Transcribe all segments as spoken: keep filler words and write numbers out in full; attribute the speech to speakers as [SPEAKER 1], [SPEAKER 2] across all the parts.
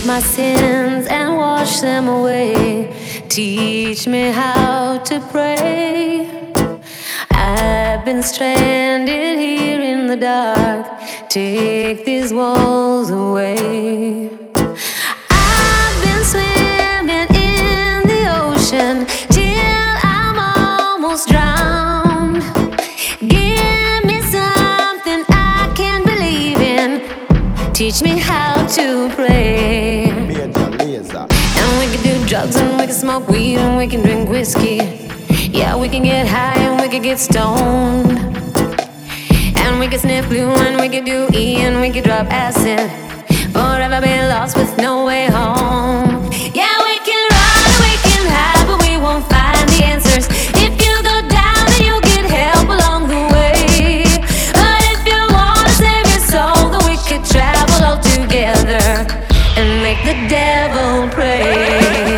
[SPEAKER 1] my sins and wash them away. Teach me how to pray. I've been stranded here in the dark. Take these walls away. I've been swimming in the ocean till I'm almost drowned. Give me something I can believe in. Teach me how to pray. And we can do drugs and we can smoke weed and we can drink whiskey. Yeah, we can get high and we can get stoned. And we can sniff blue and we can do E and we can drop acid. Forever be lost with no way home. Yeah, we can run and we can hide, but we won't find the answers. If you go down, then you'll get help along the way. But if you wanna save your soul, then we could travel all together and make the devil pray.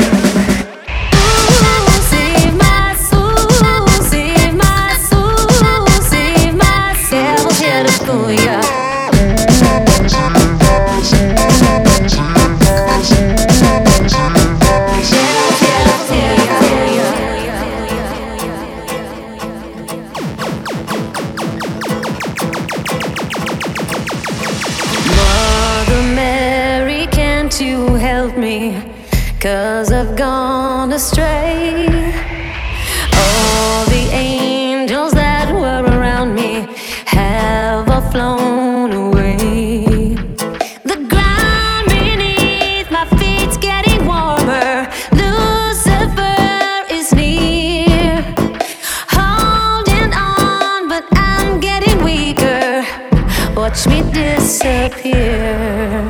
[SPEAKER 1] You help me, 'cause I've gone astray. All the angels that were around me have all flown away. The ground beneath my feet's getting warmer. Lucifer is near, holding on, but I'm getting weaker. Watch me disappear.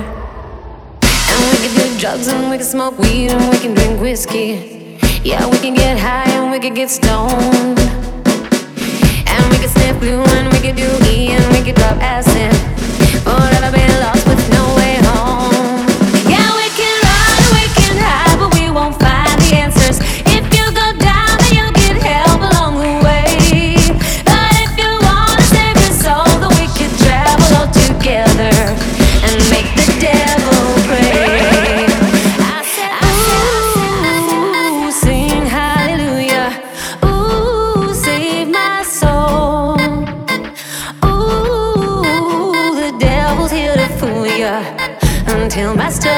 [SPEAKER 1] Drugs and we can smoke weed and we can drink whiskey. Yeah, we can get high and we can get stoned. And we can sniff blue and we can do E and we can drop acid. Forever be lost with no way home. Yeah, we can run and we can hide, but we won't find the answers. If you go down, then you'll get help along the way. But if you wanna save your soul, then we can travel all together and make the devil pray. Until my story